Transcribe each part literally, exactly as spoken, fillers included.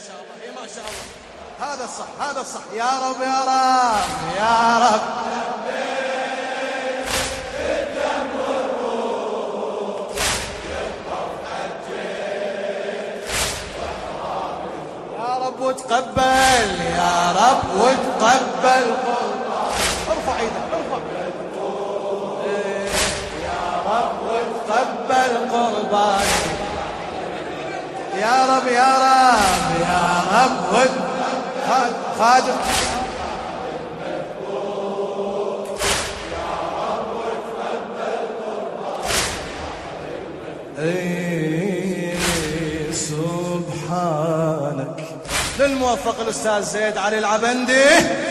شاء الله، اي ما شاء الله. هذا الصح، هذا الصح. يا رب يا رب يا رب يا رب وتقبل، يا رب وتقبل. ارفع ايدك، ارفع. يا رب وتقبل قرباني، يا رب يا رب يا رب وتقبل. خادم ايه سبحانك. للموفق الاستاذ زيد علي العبندي.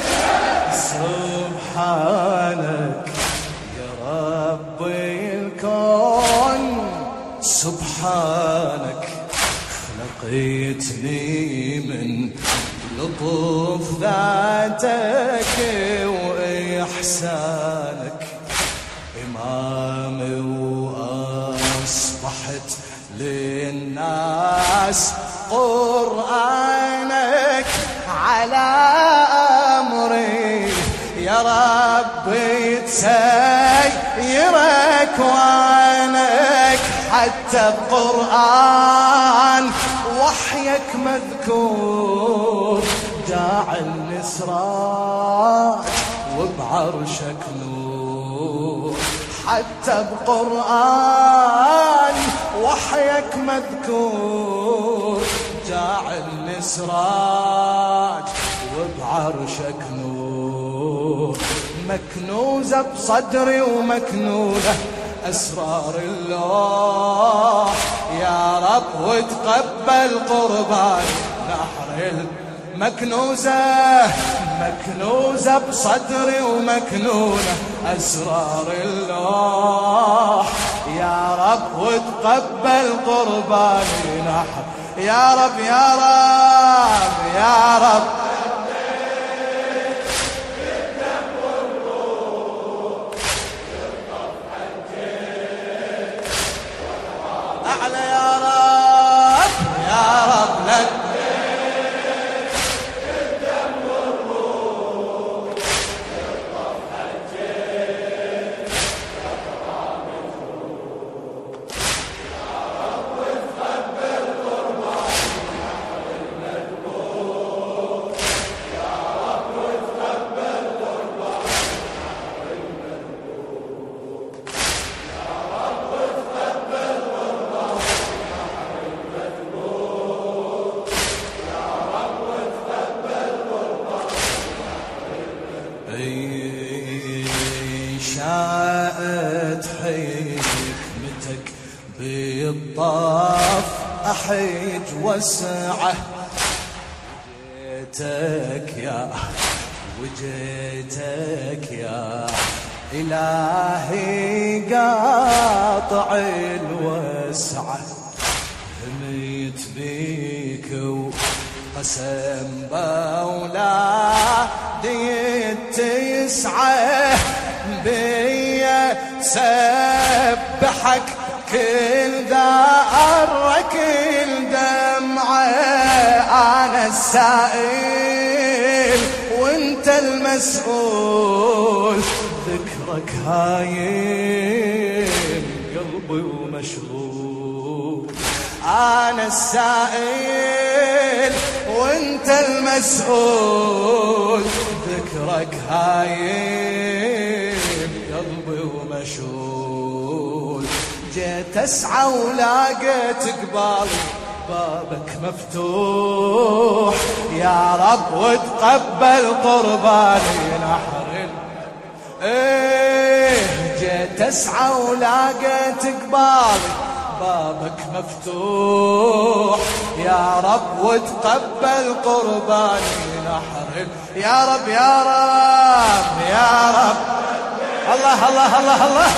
سبحانك يا رب الكون، سبحانك خلقتني من لطف ذاتك وإحسانك، إمامي وأصبحت للناس قرآنك على أمري. يا رب تسيرك وعنك حتى بقرآن وحيك مذكور، داعي النسراج وبعرشك نور. حتى بقرآن وحيك مذكور، داعي النسراج وبعرشك نور. مكنوزة بصدري ومكنونة أسرار الله، يا رب وتقبل قرباني. نحر مكنوزة مكنوزة بصدري ومكنونة أسرار الله، يا رب وتقبل قرباني. نحر يا رب يا رب يا رب أعلى. يا رب يا رب لك شاءت حكمتك بالطاف أحج وسعه. وجيتك يا وجيتك يا إلهي قاطع الوسعة. هميت بيك وقسم بأولادي تسعة، بيا سبحك كل ذرة كل دمعة. أنا السائل وانت المسؤول، ذكرك هايل قلبي ومشغول. أنا السائل وانت المسؤول، ذكرك هايل قلبي ومشغول. جيت أسعى ولاقيت قبالي بابك مفتوح، يا رب وتقبل قرباني. نحر ايه جيت أسعى ولاقيت قبالي بابك مفتوح، يا رب وتقبل قرباني. نحر يا رب يا رب يا رب. الله الله الله الله.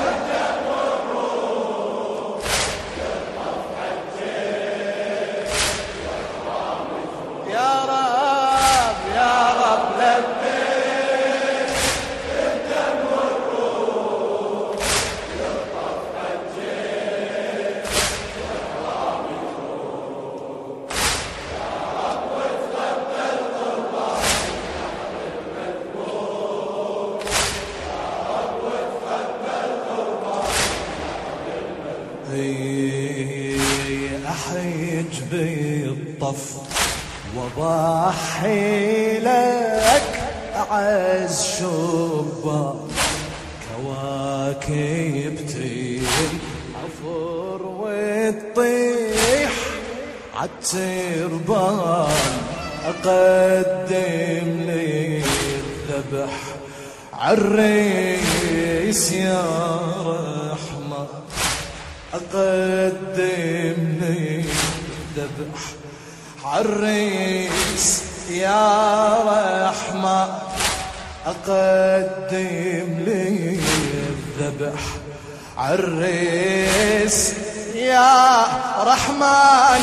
يا رب يا رب لبيك الدم والروح يطف حجيك. يا رب احج بالطف وضحي لك أعز شبان كواكب تنحفر وتطيح عالتربان أقدم لي الذبح عالريس يا رحمة أقدم لي الذبح عالريس يا رحمة أقدم لي الذبح عالريس يا رحمن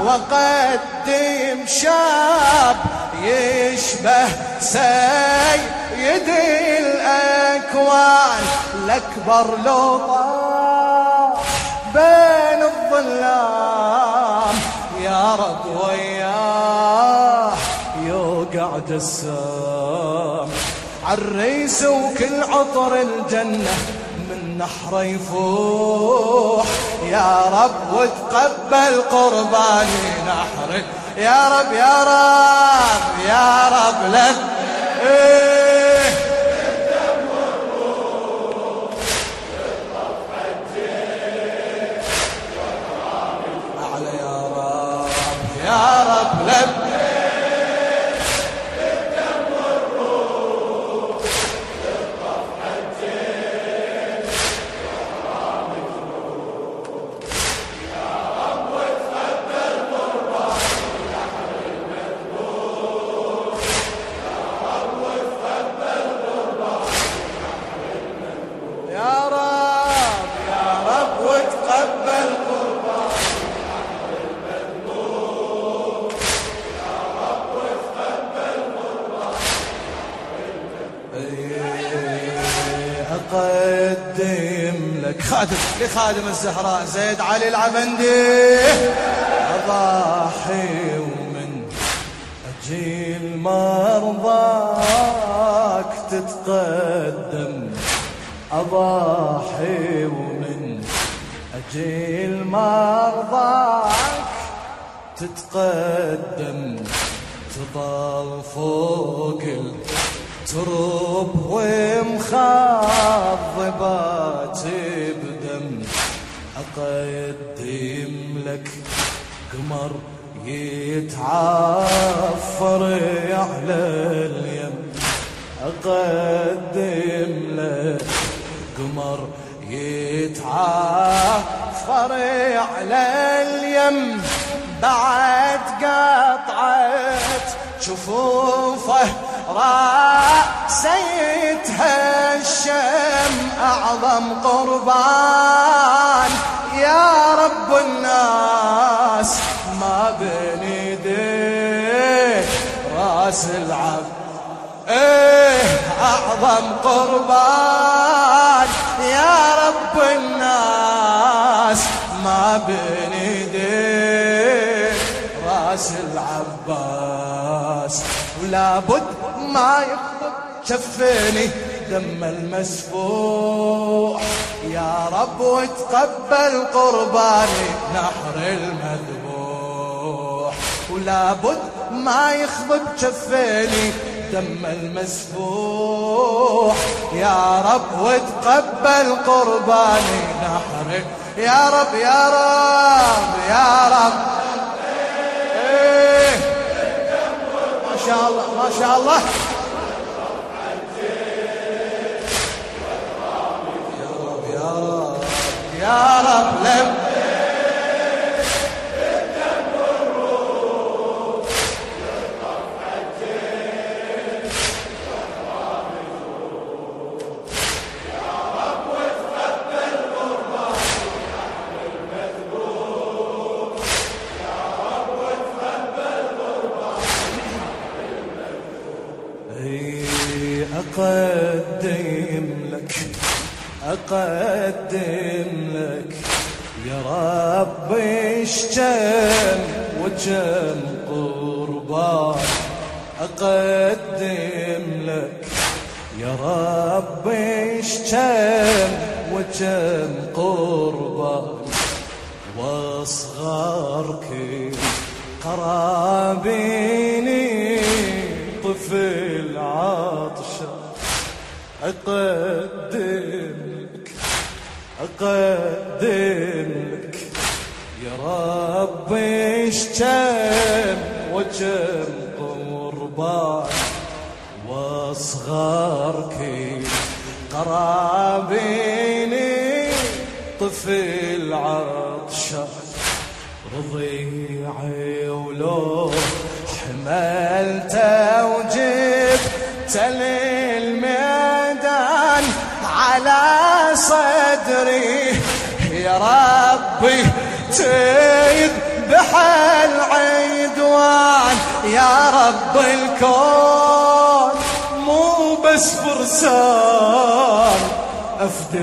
وقدم شاب يشبه سيد الأكوان الأكبر لو طاح بين الظلام يا رب وياه يوقع جسام عالريس وكل عطر الجنة من نحره يفوح يا رب وتقبل قرباني نحر يا رب يا رب يا رب لك إيه أعلى يا رب يا رب لك أقدم لك خادم لخادم الزهراء زيد علي العبندي أضحي ومن أجيل مرضاك تتقدم أضحي ومن أجيل مرضاك تتقدم تضل فوق تروب ومخضبات بدم أقدم لك قمر يتعفر على اليم أقدم لك قمر يتعفر على اليم بعد قطعت شفوفه رأسي يتهشم أعظم قربان يا رب الناس ما بين يديك راس العبد ايه أعظم قربان يا رب الناس ما بين يديك راس العباس ولا بد ما يخطب شفني دم المسفوح يا رب وتقبل قرباني نحر المذبوح ولا بد ما يخضب شفني دم المسفوح يا رب وتقبل قرباني نحر يا رب يا رب يا رب إيه ما شاء الله ما شاء الله يا رب لب أقدم لك أقدم لك يا رب اشجم وجم قربان أقدم لك يا رب اشجم وجم قربان واصغر كل قرابيني طفل عطشة أقدمك أقدمك يا ربي اشتم وجم قربان واصغر كل قرابيني طفل عطشان رضيعي ولو حملته وجبته للميدان على صدري يا ربي تذبح العدوان يا رب الكون مو بس فرسان أفدي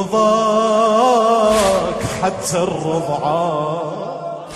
مرضاك حتى الرضعان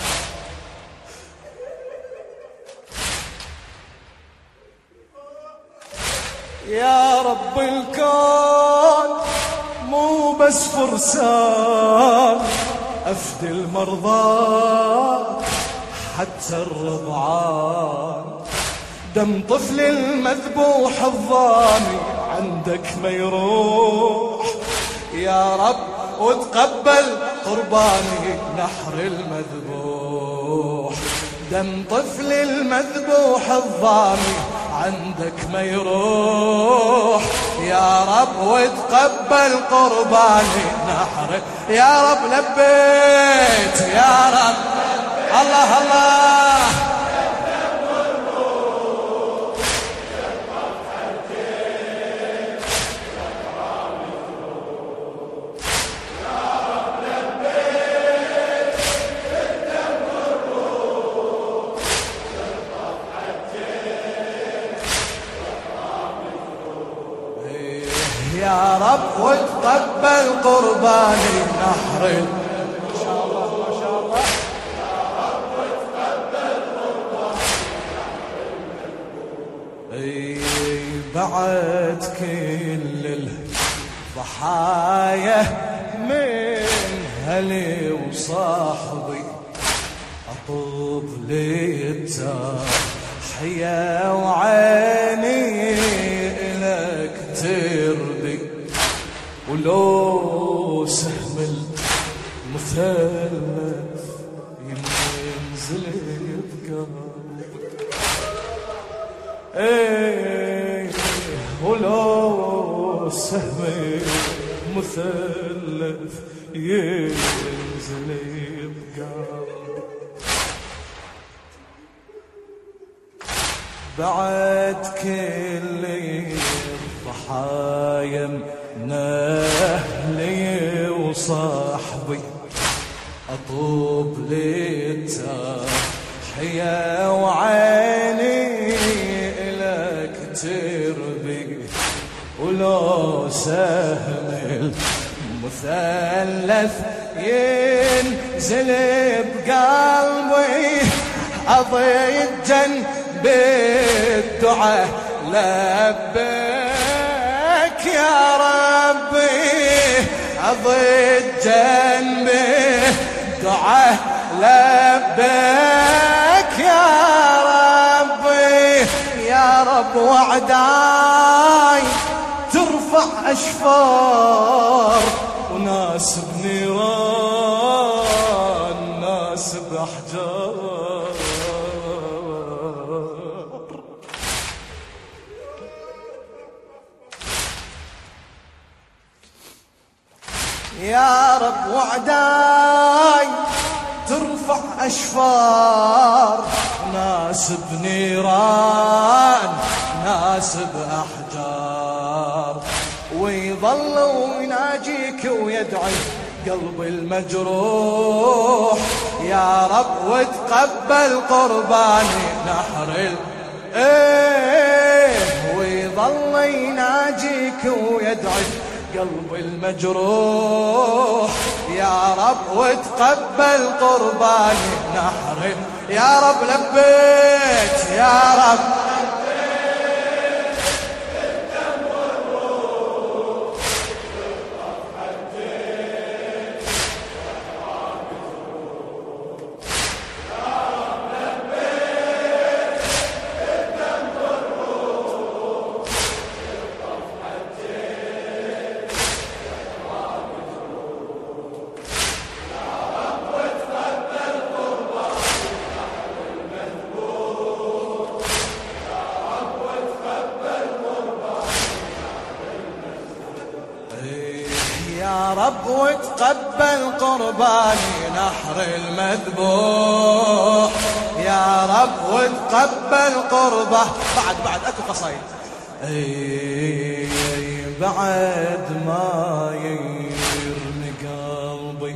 يا رب الكون مو بس فرسان أفدي المرضى حتى الرضعان دم طفل المذبوح الضامي عندك ما يروح يا رب وتقبل قرباني نحر المذبوح دم طفل المذبوح الضامي عندك ما يروح يا رب وتقبل قرباني نحر يا رب لبيت يا رب الله الله يا رب وتقبل قرباني نحر ما شاء الله ما شاء الله يا رب وتقبل قرباني نحر اي بعد كل الضحايا من هلي وصاحبي اطوب للتحية وعيني إلك تربي ولو سهم المثلث ينزل بقلبك ايه ولو سهم المثلث ينزل بقلبك بعد كل الضحايا من أهلي وصاحبي أطوب للتحية وعيني إلك تربي ولو سهم المثلث ينزل بقلبي أضيجن بالدعاء لبيك يا ربي أضجن بالدعاء لبيك يا ربي يا رب وعداي ترفع أشفار وناس بنيران ناس بأحجار يا رب وعداي ترفع أشفار ناس بنيران ناس بأحجار ويظل يناجيك ويدعي قلب المجروح يا رب وتقبل قرباني نحر ال ايه ويظل يناجيك ويدعي قلب المجروح يا رب وتقبل قرباني نحر يا رب لبيت يا رب رب وتقبل قرباني نحر المذبوح، يا رب وتقبل قربه. بعد بعد اكو قصايد. اي بعد ما يرمي قلبي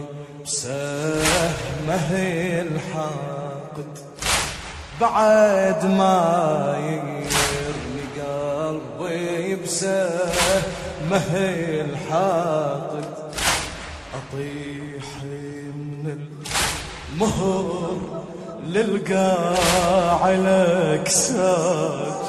بسهمه الحاقد، بعد ما يرمي قلبي بسهمه الحاقد، أطيح من المهر للقاع لك ساجد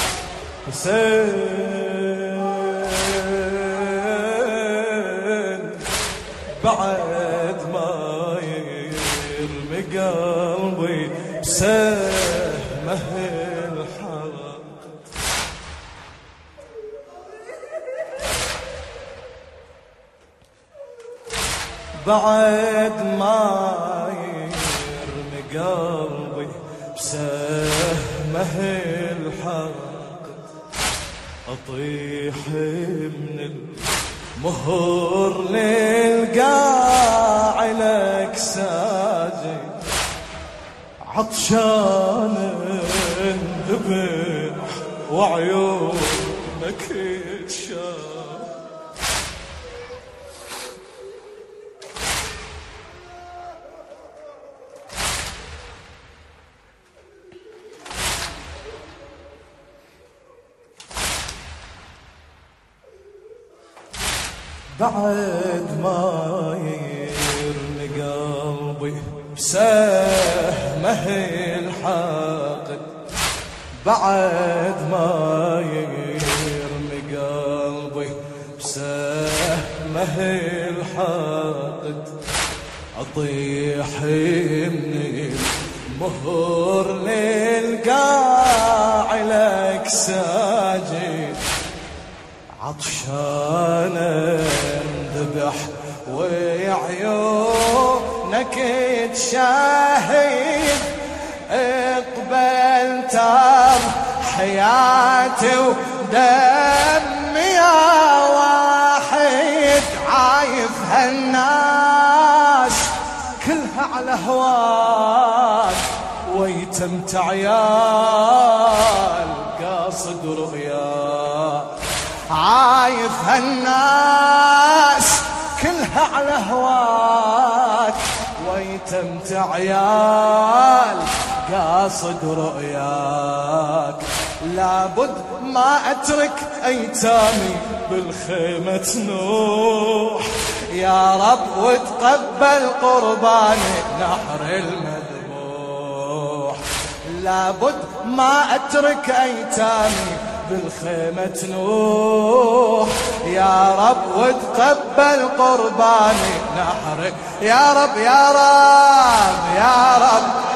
حسين، بعد ما يرمي قلبي بسهمه الحاقد. بعد ما يرمي قلبي بسهمه الحاقد، أطيح من المهر للقاع لك ساجد، عطشان انذبح وعيونك تشاف. بعد ما يرمي قلبي بسهمه الحاقد، بعد ما يرمي قلبي بسهمه الحاقد، أطيح من المهر للقاع لك ساجد، عطشان انذبح وعيونك تشاهد، اقبل تر حياتي ودمي يا واحد، عايف هالناس كلها على هواك ويتمت عيال قاصد رؤياك، عايف هالناس كلها على هواك ويتمت عيال قاصد رؤياك، لابد ما اترك ايتامي بالخيمة نوح، يا رب وتقبل قرباني نحر المذبوح، لابد ما اترك ايتامي بالخيمة نوح، يا رب وتقبل قرباني نحر، يا رب يا رب يا رب